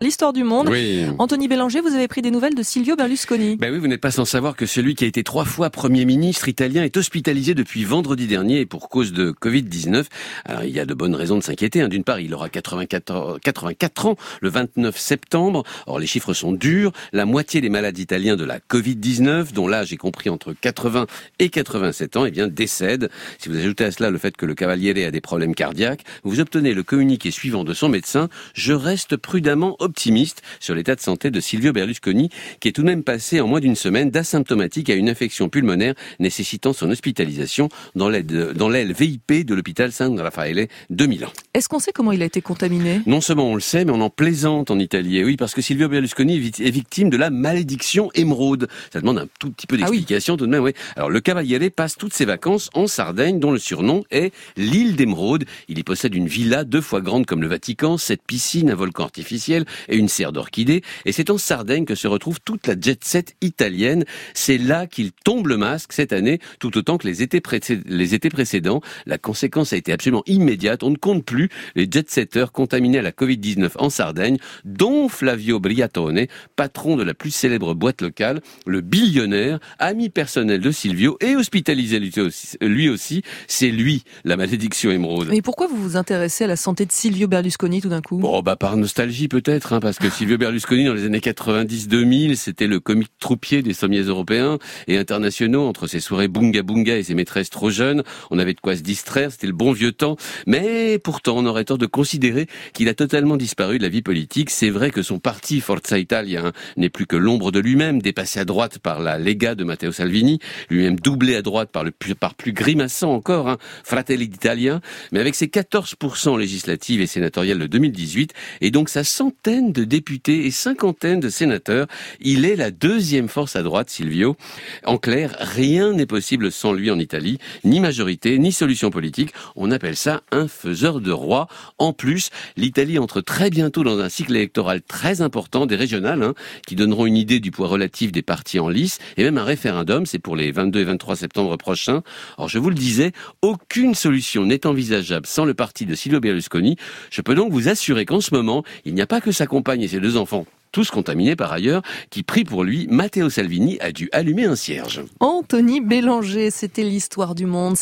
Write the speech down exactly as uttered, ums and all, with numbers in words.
L'histoire du monde. Oui. Anthony Bélanger, vous avez pris des nouvelles de Silvio Berlusconi. Ben oui, vous n'êtes pas sans savoir que celui qui a été trois fois Premier ministre italien est hospitalisé depuis vendredi dernier pour cause de covid dix-neuf. Alors, il y a de bonnes raisons de s'inquiéter. Hein. D'une part, il aura quatre-vingt-quatre, quatre-vingt-quatre ans le vingt-neuf septembre. Or, les chiffres sont durs. La moitié des malades italiens de la covid dix-neuf, dont l'âge est compris entre quatre-vingts et quatre-vingt-sept ans, eh bien, décèdent. Si vous ajoutez à cela le fait que le Cavaliere a des problèmes cardiaques, vous obtenez le communiqué suivant de son médecin. Je reste prudemment optimiste sur l'état de santé de Silvio Berlusconi, qui est tout de même passé en moins d'une semaine d'asymptomatique à une infection pulmonaire nécessitant son hospitalisation dans l'aile, dans l'aile V I P de l'hôpital San Raffaele de Milan. Est-ce qu'on sait comment il a été contaminé ? Non seulement on le sait, mais on en plaisante en Italie. Et oui, parce que Silvio Berlusconi est victime de la malédiction émeraude. Ça demande un tout petit peu d'explication ah oui. tout de même. Oui. Alors le Cavaliere passe toutes ses vacances en Sardaigne, dont le surnom est l'île d'émeraude. Il y possède une villa deux fois grande comme le Vatican, sept piscines, un volcan artificiel et une serre d'orchidées. Et c'est en Sardaigne que se retrouve toute la jet-set italienne. C'est là qu'il tombe le masque cette année, tout autant que les étés, précéd- les étés précédents. La conséquence a été absolument immédiate. On ne compte plus les jet-setters contaminés à la covid dix-neuf en Sardaigne, dont Flavio Briatore, patron de la plus célèbre boîte locale, le billionnaire, ami personnel de Silvio et hospitalisé lui aussi. Lui aussi. C'est lui, la malédiction émeraude. Mais pourquoi vous vous intéressez à la santé de Silvio Berlusconi tout d'un coup ? Bon, bah par nostalgie peut-être, hein, parce que Silvio Berlusconi dans les années quatre-vingt-dix deux mille, c'était le comique troupier des sommiers européens et internationaux entre ses soirées bunga bunga et ses maîtresses trop jeunes. On avait de quoi se distraire, c'était le bon vieux temps. Mais pourtant, on aurait tort de considérer qu'il a totalement disparu de la vie politique. C'est vrai que son parti Forza Italia hein, n'est plus que l'ombre de lui-même, dépassé à droite par la Lega de Matteo Salvini, lui-même doublé à droite par le plus, par plus grimaçant encore, hein, Fratelli d'Italia. Mais avec ses quatorze pour cent législatives et sénatoriales de deux mille dix-huit, et donc sa centaine de députés et cinquantaine de sénateurs, il est la deuxième force à droite, Silvio. En clair, rien n'est possible sans lui en Italie, ni majorité, ni solution politique. On appelle ça un faiseur de roi. En plus, l'Italie entre très bientôt dans un cycle électoral très important, des régionales, hein, qui donneront une idée du poids relatif des partis en lice, et même un référendum, c'est pour les vingt-deux et vingt-trois septembre prochains. Alors je vous le disais, aucune solution n'est envisageable sans le parti de Silvio Berlusconi. Je peux donc vous assurer qu'en ce moment, il n'y a pas que sa compagne et ses deux enfants, tous contaminés par ailleurs, qui prient pour lui. Matteo Salvini a dû allumer un cierge. Anthony Bélanger, c'était l'histoire du monde.